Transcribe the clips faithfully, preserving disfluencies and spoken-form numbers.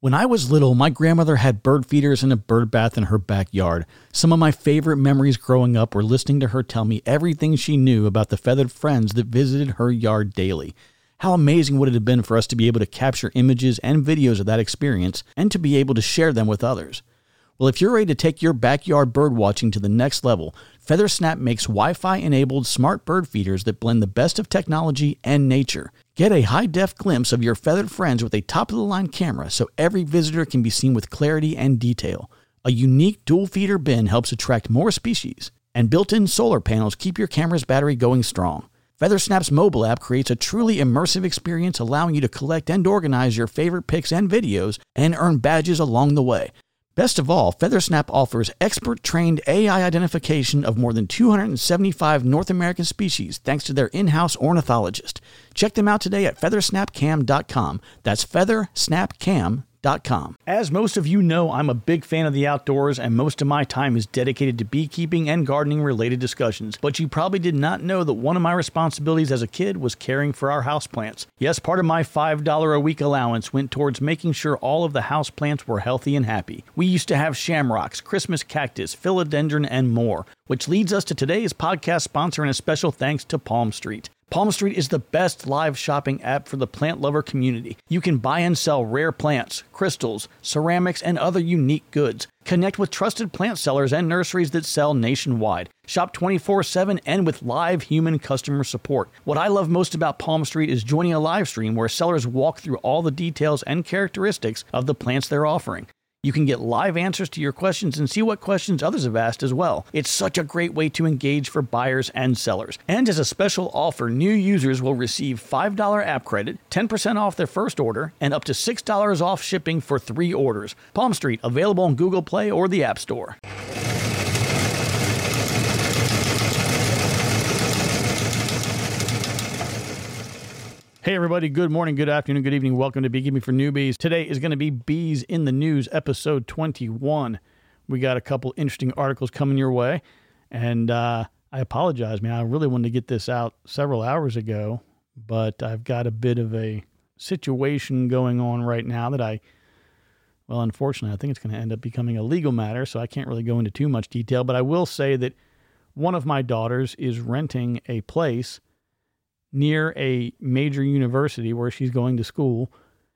When I was little, my grandmother had bird feeders and a bird bath in her backyard. Some of my favorite memories growing up were listening to her tell me everything she knew about the feathered friends that visited her yard daily. How amazing would it have been for us to be able to capture images and videos of that experience and to be able to share them with others? Well, if you're ready to take your backyard bird watching to the next level, FeatherSnap makes Wi-Fi enabled smart bird feeders that blend the best of technology and nature. Get a high-def glimpse of your feathered friends with a top-of-the-line camera so every visitor can be seen with clarity and detail. A unique dual feeder bin helps attract more species, and built-in solar panels keep your camera's battery going strong. FeatherSnap's mobile app creates a truly immersive experience, allowing you to collect and organize your favorite pics and videos and earn badges along the way. Best of all, FeatherSnap offers expert-trained A I identification of more than two hundred seventy-five North American species thanks to their in-house ornithologist. Check them out today at feather snap cam dot com. That's feather snap cam dot com. As most of you know, I'm a big fan of the outdoors, and most of my time is dedicated to beekeeping and gardening related discussions. But you probably did not know that one of my responsibilities as a kid was caring for our houseplants. Yes, part of my five dollars a week allowance went towards making sure all of the houseplants were healthy and happy. We used to have shamrocks, Christmas cactus, philodendron, and more, which leads us to today's podcast sponsor, and a special thanks to Palm Street. Palm Street is the best live shopping app for the plant lover community. You can buy and sell rare plants, crystals, ceramics, and other unique goods. Connect with trusted plant sellers and nurseries that sell nationwide. Shop twenty-four seven and with live human customer support. What I love most about Palm Street is joining a live stream where sellers walk through all the details and characteristics of the plants they're offering. You can get live answers to your questions and see what questions others have asked as well. It's such a great way to engage for buyers and sellers. And as a special offer, new users will receive five dollars app credit, ten percent off their first order, and up to six dollars off shipping for three orders. Palm Street, available on Google Play or the App Store. Hey everybody, good morning, good afternoon, good evening. Welcome to Beekeeping for Newbies. Today is going to be Bees in the News, episode twenty-one. We got a couple interesting articles coming your way, and uh, I apologize, man. I really wanted to get this out several hours ago, but I've got a bit of a situation going on right now that I, well, unfortunately, I think it's going to end up becoming a legal matter, so I can't really go into too much detail, but I will say that one of my daughters is renting a place near a major university where she's going to school.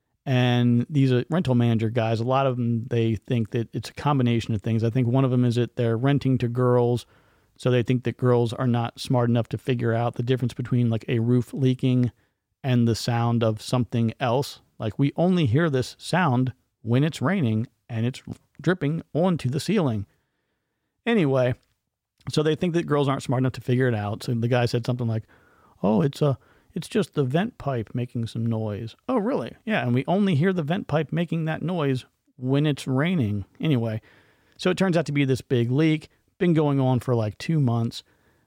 And these are rental manager guys. A lot of them, they think that it's a combination of things. I think one of them is that they're renting to girls, so they think that girls are not smart enough to figure out the difference between like a roof leaking and the sound of something else. Like, we only hear this sound when it's raining and it's dripping onto the ceiling. Anyway, so they think that girls aren't smart enough to figure it out. So the guy said something like, oh, it's a, it's just the vent pipe making some noise. Oh, really? Yeah, and we only hear the vent pipe making that noise when it's raining. Anyway, so it turns out to be this big leak. Been going on for like two months,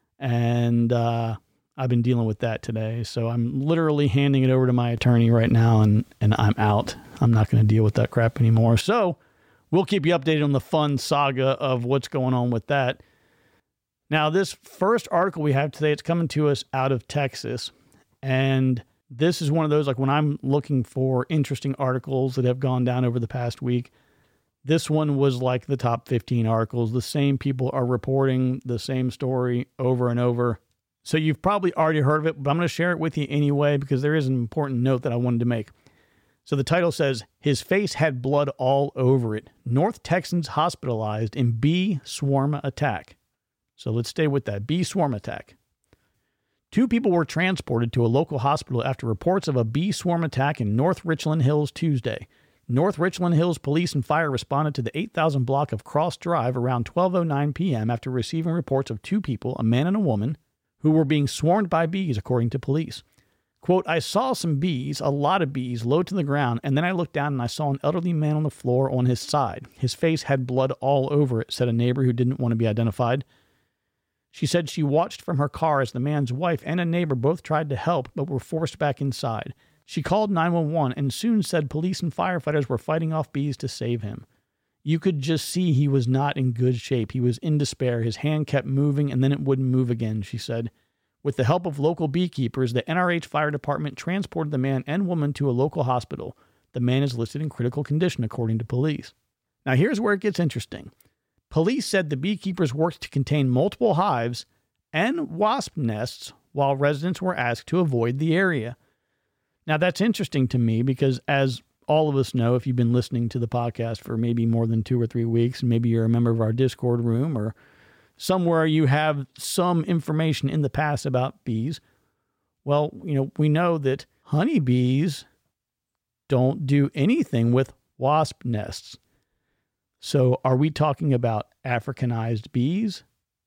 and uh, I've been dealing with that today. So I'm literally handing it over to my attorney right now, and, and I'm out. I'm not going to deal with that crap anymore. So we'll keep you updated on the fun saga of what's going on with that. Now, this first article we have today, it's coming to us out of Texas, and this is one of those, like, when I'm looking for interesting articles that have gone down over the past week, this one was like the top fifteen articles. The same people are reporting the same story over and over. So you've probably already heard of it, but I'm going to share it with you anyway because there is an important note that I wanted to make. So the title says, "His face had blood all over it. North Texans hospitalized in bee swarm attack." So let's stay with that. Bee swarm attack. Two people were transported to a local hospital after reports of a bee swarm attack in North Richland Hills Tuesday. North Richland Hills Police and Fire responded to the eight thousand block of Cross Drive around twelve oh nine p.m. after receiving reports of two people, a man and a woman, who were being swarmed by bees, according to police. Quote, "I saw some bees, a lot of bees, low to the ground, and then I looked down and I saw an elderly man on the floor on his side. His face had blood all over it," said a neighbor who didn't want to be identified. She said she watched from her car as the man's wife and a neighbor both tried to help but were forced back inside. She called nine one one and soon said police and firefighters were fighting off bees to save him. You could just see he was not in good shape. He was in despair. His hand kept moving and then it wouldn't move again, she said. With the help of local beekeepers, the N R H Fire Department transported the man and woman to a local hospital. The man is listed in critical condition, according to police. Now, here's where it gets interesting. Police said the beekeepers worked to contain multiple hives and wasp nests while residents were asked to avoid the area. Now, that's interesting to me because, as all of us know, if you've been listening to the podcast for maybe more than two or three weeks, and maybe you're a member of our Discord room or somewhere you have some information in the past about bees, well, you know, we know that honeybees don't do anything with wasp nests. So are we talking about Africanized bees,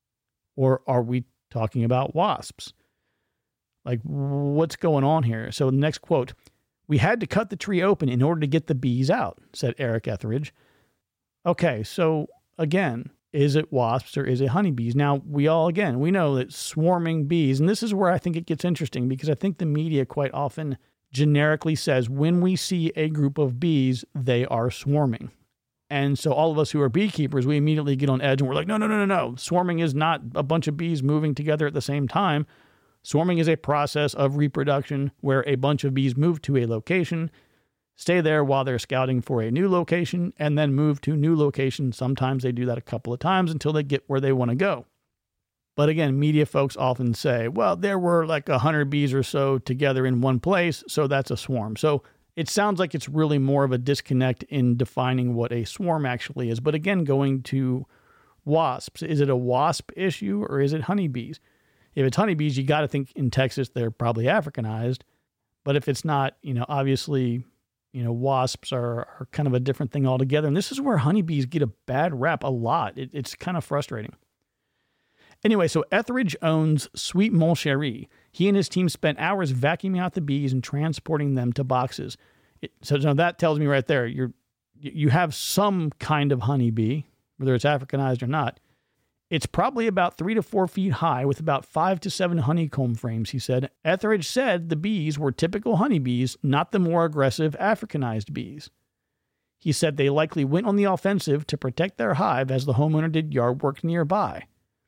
or are we talking about wasps? Like, what's going on here? So the next quote, "We had to cut the tree open in order to get the bees out," said Eric Etheridge. Okay, so again, is it wasps or is it honeybees? Now, we all, again, we know that swarming bees, and this is where I think it gets interesting because I think the media quite often generically says when we see a group of bees, they are swarming. And so all of us who are beekeepers, we immediately get on edge and we're like, no, no, no, no, no. Swarming is not a bunch of bees moving together at the same time. Swarming is a process of reproduction where a bunch of bees move to a location, stay there while they're scouting for a new location, and then move to new locations. Sometimes they do that a couple of times until they get where they want to go. But again, media folks often say, well, there were like one hundred bees or so together in one place, so that's a swarm. So it sounds like it's really more of a disconnect in defining what a swarm actually is. But again, going to wasps, is it a wasp issue or is it honeybees? If it's honeybees, you got to think in Texas, they're probably Africanized. But if it's not, you know, obviously, you know, wasps are, are kind of a different thing altogether. And this is where honeybees get a bad rap a lot. It, it's kind of frustrating. Anyway, so Etheridge owns Sweet Mon Cherie. He and his team spent hours vacuuming out the bees and transporting them to boxes. It, so, so that tells me right there, you're, you have some kind of honeybee, whether it's Africanized or not. It's probably about three to four feet high with about five to seven honeycomb frames, he said. Etheridge said the bees were typical honeybees, not the more aggressive Africanized bees. He said they likely went on the offensive to protect their hive as the homeowner did yard work nearby.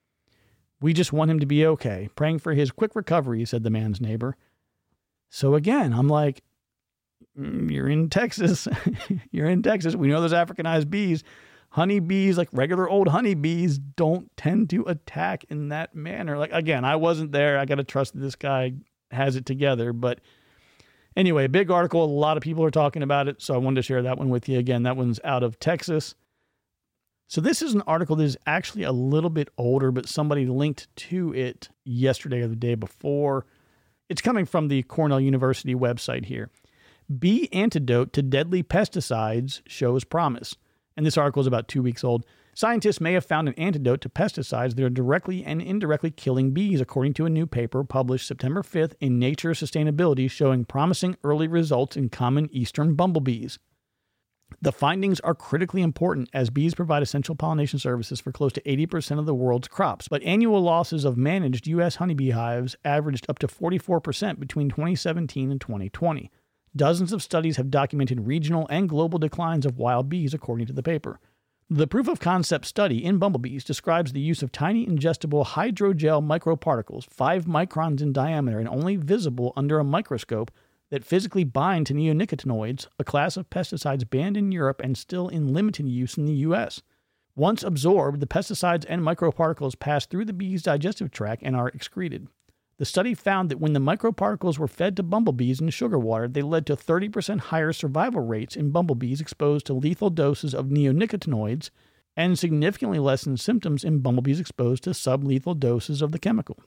We just want him to be okay, praying for his quick recovery, said the man's neighbor. So again, I'm like, mm, you're in Texas. You're in Texas. We know there's Africanized bees. Honeybees, like regular old honeybees, don't tend to attack in that manner. Like, again, I wasn't there. I got to trust that this guy has it together. But anyway, big article. A lot of people are talking about it. So I wanted to share that one with you. Again, that one's out of Texas. So this is an article that is actually a little bit older, but somebody linked to it yesterday or the day before. It's coming from the Cornell University website here. Bee antidote to deadly pesticides shows promise. And this article is about two weeks old. Scientists may have found an antidote to pesticides that are directly and indirectly killing bees, according to a new paper published September fifth in Nature Sustainability, showing promising early results in common eastern bumblebees. The findings are critically important as bees provide essential pollination services for close to eighty percent of the world's crops, but annual losses of managed U S honeybee hives averaged up to forty-four percent between twenty seventeen and twenty twenty. Dozens of studies have documented regional and global declines of wild bees, according to the paper. The proof-of-concept study in bumblebees describes the use of tiny ingestible hydrogel microparticles, five microns in diameter and only visible under a microscope, that physically bind to neonicotinoids, a class of pesticides banned in Europe and still in limited use in the U S. Once absorbed, the pesticides and microparticles pass through the bee's digestive tract and are excreted. The study found that when the microparticles were fed to bumblebees in sugar water, they led to thirty percent higher survival rates in bumblebees exposed to lethal doses of neonicotinoids and significantly lessened symptoms in bumblebees exposed to sublethal doses of the chemical.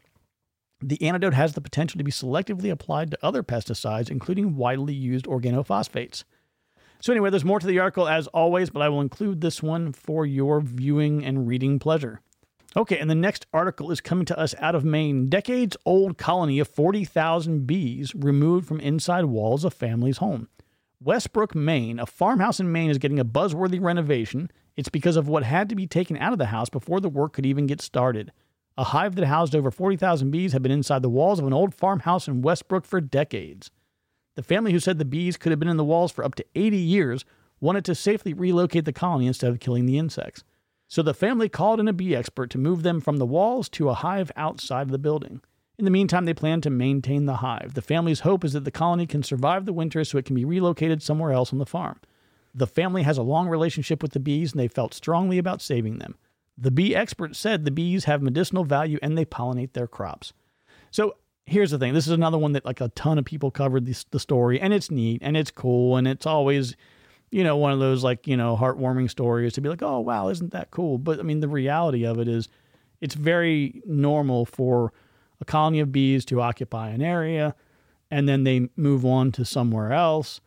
The antidote has the potential to be selectively applied to other pesticides, including widely used organophosphates. So anyway, there's more to the article as always, but I will include this one for your viewing and reading pleasure. Okay, and the next article is coming to us out of Maine. Decades-old colony of forty thousand bees removed from inside walls of family's home. Westbrook, Maine, a farmhouse in Maine, is getting a buzzworthy renovation. It's because of what had to be taken out of the house before the work could even get started. A hive that housed over forty thousand bees had been inside the walls of an old farmhouse in Westbrook for decades. The family, who said the bees could have been in the walls for up to eighty years, wanted to safely relocate the colony instead of killing the insects. So the family called in a bee expert to move them from the walls to a hive outside of the building. In the meantime, they plan to maintain the hive. The family's hope is that the colony can survive the winter so it can be relocated somewhere else on the farm. The family has a long relationship with the bees, and they felt strongly about saving them. The bee expert said the bees have medicinal value and they pollinate their crops. So here's the thing. This is another one that like a ton of people covered this, the story, and it's neat and it's cool. And it's always, you know, one of those like, you know, heartwarming stories to be like, oh, wow, isn't that cool? But I mean, the reality of it is it's very normal for a colony of bees to occupy an area and then they move on to somewhere else.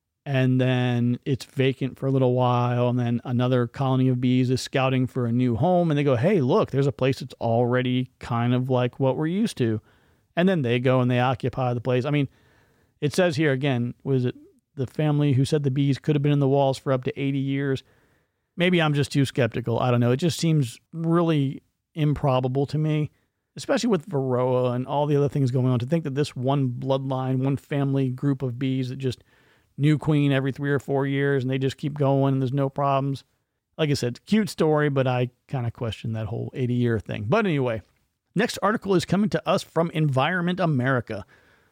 And then it's vacant for a little while. And then another colony of bees is scouting for a new home. And they go, hey, look, there's a place that's already kind of like what we're used to. And then they go and they occupy the place. I mean, it says here again, was it the family who said the bees could have been in the walls for up to eighty years? Maybe I'm just too skeptical. I don't know. It just seems really improbable to me, especially with Varroa and all the other things going on, to think that this one bloodline, one family group of bees that just new queen every three or four years and they just keep going and there's no problems. Like I said, cute story, but I kind of question that whole eighty year thing. But anyway, next article is coming to us from Environment America.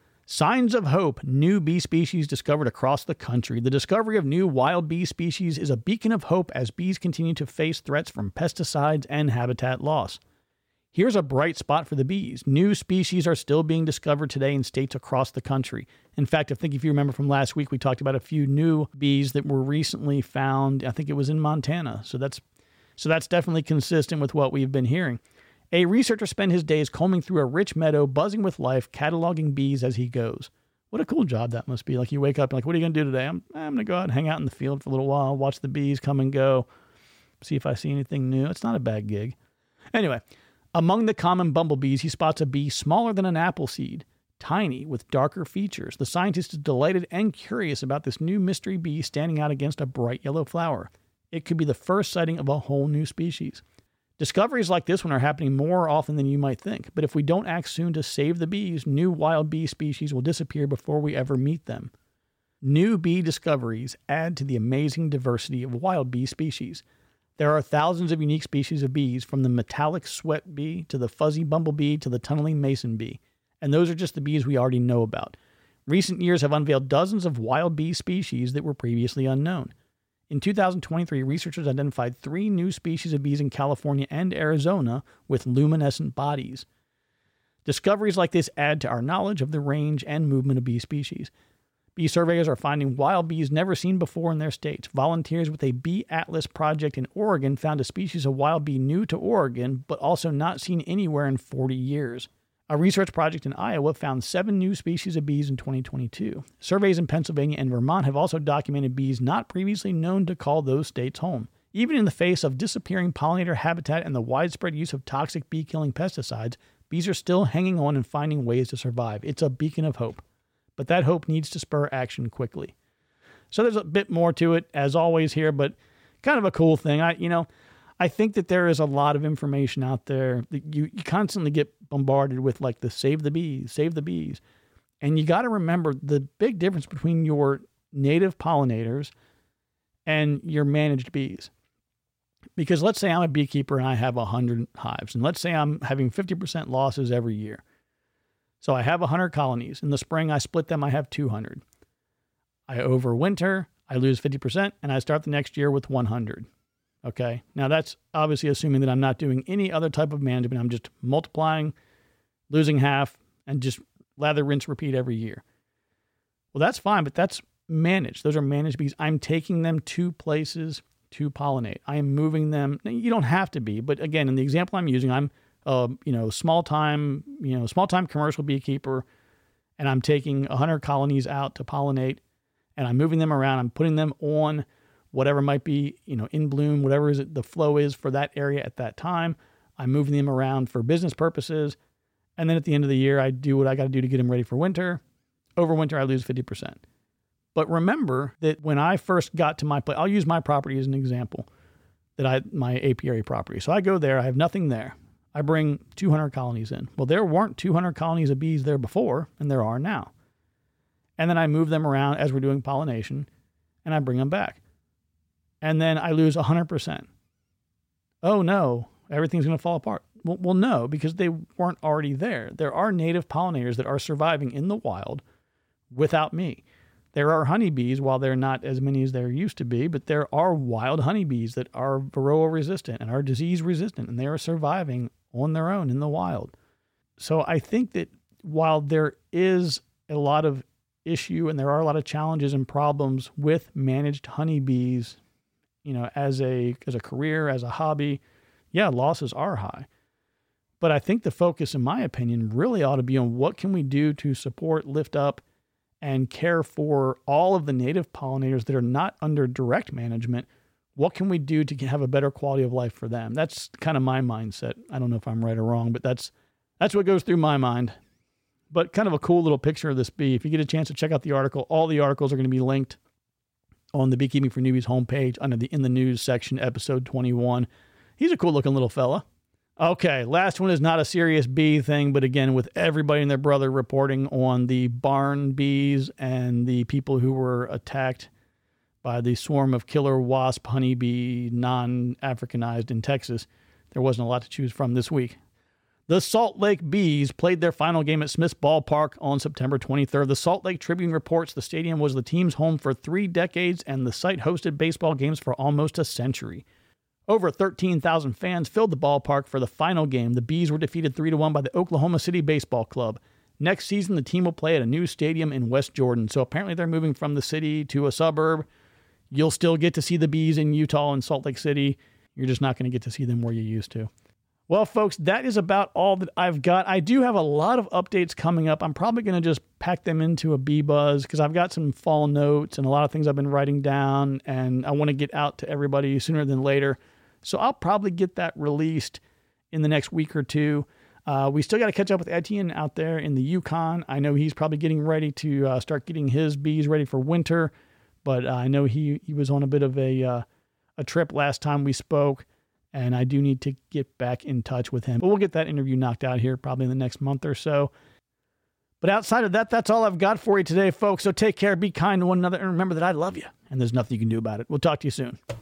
Signs of hope, new bee species discovered across the country. The discovery of new wild bee species is a beacon of hope as bees continue to face threats from pesticides and habitat loss. Here's a bright spot for the bees. New species are still being discovered today in states across the country. In fact, I think if you remember from last week, we talked about a few new bees that were recently found. I think it was in Montana. So that's so that's definitely consistent with what we've been hearing. A researcher spent his days combing through a rich meadow, buzzing with life, cataloging bees as he goes. What a cool job that must be. Like you wake up and like, what are you going to do today? I'm, I'm going to go out and hang out in the field for a little while, watch the bees come and go, see if I see anything new. It's not a bad gig. Anyway, among the common bumblebees, he spots a bee smaller than an apple seed, tiny with darker features. The scientist is delighted and curious about this new mystery bee standing out against a bright yellow flower. It could be the first sighting of a whole new species. Discoveries like this one are happening more often than you might think, but if we don't act soon to save the bees, new wild bee species will disappear before we ever meet them. New bee discoveries add to the amazing diversity of wild bee species. There are thousands of unique species of bees, from the metallic sweat bee to the fuzzy bumblebee to the tunneling mason bee, and those are just the bees we already know about. Recent years have unveiled dozens of wild bee species that were previously unknown. In two thousand twenty-three, researchers identified three new species of bees in California and Arizona with luminescent bodies. Discoveries like this add to our knowledge of the range and movement of bee species. Bee surveyors are finding wild bees never seen before in their states. Volunteers with a Bee Atlas project in Oregon found a species of wild bee new to Oregon, but also not seen anywhere in forty years. A research project in Iowa found seven new species of bees in twenty twenty-two. Surveys in Pennsylvania and Vermont have also documented bees not previously known to call those states home. Even in the face of disappearing pollinator habitat and the widespread use of toxic bee-killing pesticides, bees are still hanging on and finding ways to survive. It's a beacon of hope. But that hope needs to spur action quickly. So there's a bit more to it, as always here, but kind of a cool thing. I, you know, I think that there is a lot of information out there that you, you constantly get bombarded with, like the save the bees, save the bees. And you got to remember the big difference between your native pollinators and your managed bees. Because let's say I'm a beekeeper and I have one hundred hives, and let's say I'm having fifty percent losses every year. So I have one hundred colonies. In the spring, I split them, I have two hundred. I overwinter, I lose fifty percent, and I start the next year with one hundred. Okay, now that's obviously assuming that I'm not doing any other type of management. I'm just multiplying, losing half, and just lather, rinse, repeat every year. Well, that's fine, but that's managed. Those are managed bees. I'm taking them to places to pollinate. I am moving them. You don't have to be, but again, in the example I'm using, I'm uh, you know, small time, you know, small time commercial beekeeper, and I'm taking one hundred colonies out to pollinate, and I'm moving them around. I'm putting them on whatever might be, you know, in bloom, whatever is it, the flow is for that area at that time. I'm moving them around for business purposes. And then at the end of the year, I do what I got to do to get them ready for winter. Over winter, I lose fifty percent. But remember that when I first got to my place, I'll use my property as an example, that I, my apiary property. So I go there, I have nothing there. I bring two hundred colonies in. Well, there weren't two hundred colonies of bees there before, and there are now. And then I move them around as we're doing pollination, and I bring them back. And then I lose one hundred percent. Oh no, everything's going to fall apart. Well, well, no, because they weren't already there. There are native pollinators that are surviving in the wild without me. There are honeybees, while they're not as many as there used to be, but there are wild honeybees that are varroa resistant and are disease resistant, and they are surviving on their own in the wild. So I think that while there is a lot of issue and there are a lot of challenges and problems with managed honeybees, you know, as a as a career, as a hobby, yeah, losses are high. But I think the focus, in my opinion, really ought to be on what can we do to support, lift up, and care for all of the native pollinators that are not under direct management. What can we do to have a better quality of life for them? That's kind of my mindset. I don't know if I'm right or wrong, but that's that's what goes through my mind. But kind of a cool little picture of this bee. If you get a chance to check out the article, all the articles are going to be linked on the Beekeeping for Newbies homepage under the In the News section, episode twenty-one. He's a cool looking little fella. Okay, last one is not a serious bee thing, but again, with everybody and their brother reporting on the barn bees and the people who were attacked by the swarm of killer wasp honeybee non-Africanized in Texas, there wasn't a lot to choose from this week. The Salt Lake Bees played their final game at Smith's Ballpark on September twenty-third. The Salt Lake Tribune reports the stadium was the team's home for three decades, and the site hosted baseball games for almost a century. Over thirteen thousand fans filled the ballpark for the final game. The Bees were defeated three to one by the Oklahoma City Baseball Club. Next season, the team will play at a new stadium in West Jordan. So apparently they're moving from the city to a suburb. You'll still get to see the Bees in Utah and Salt Lake City. You're just not going to get to see them where you used to. Well, folks, that is about all that I've got. I do have a lot of updates coming up. I'm probably going to just pack them into a Bee Buzz because I've got some fall notes and a lot of things I've been writing down, and I want to get out to everybody sooner than later. So I'll probably get that released in the next week or two. Uh, we still got to catch up with Etienne out there in the Yukon. I know he's probably getting ready to uh, start getting his bees ready for winter, but uh, I know he, he was on a bit of a uh, a trip last time we spoke, and I do need to get back in touch with him. But we'll get that interview knocked out here probably in the next month or so. But outside of that, that's all I've got for you today, folks. So take care, be kind to one another, and remember that I love you, and there's nothing you can do about it. We'll talk to you soon.